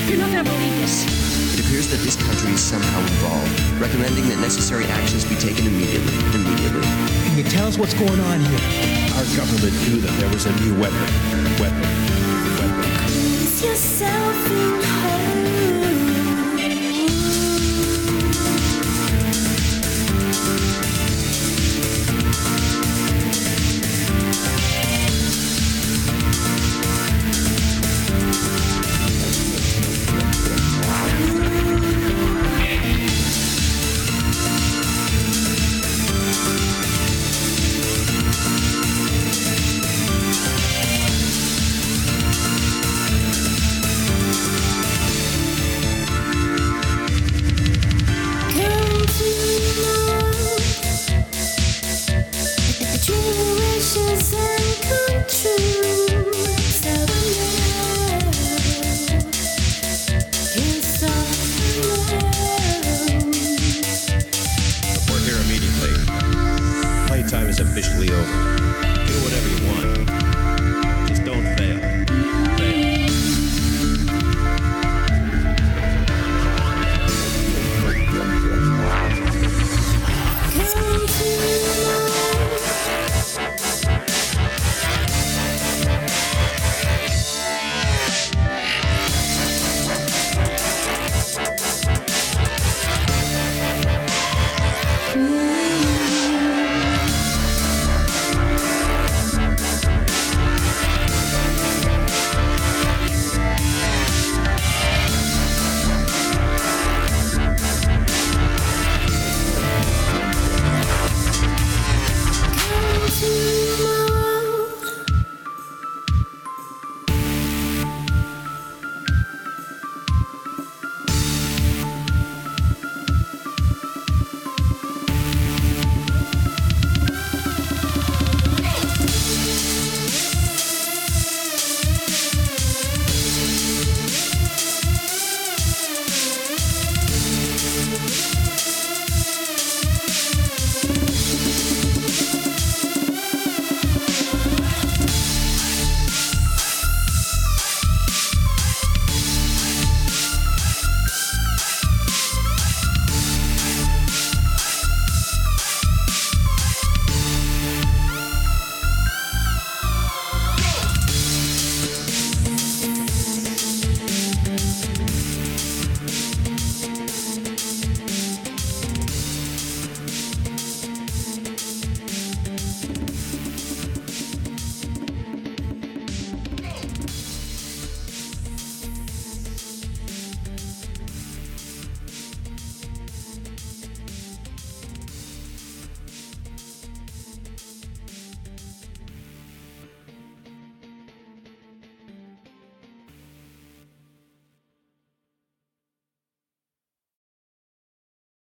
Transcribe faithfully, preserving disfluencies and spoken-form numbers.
You're not gonna believe this. It appears that this country is somehow involved, recommending that necessary actions be taken immediately. Immediately. Can you tell us what's going on here? Our government knew that there was a new weapon. Weapon. Weapon. Yourself.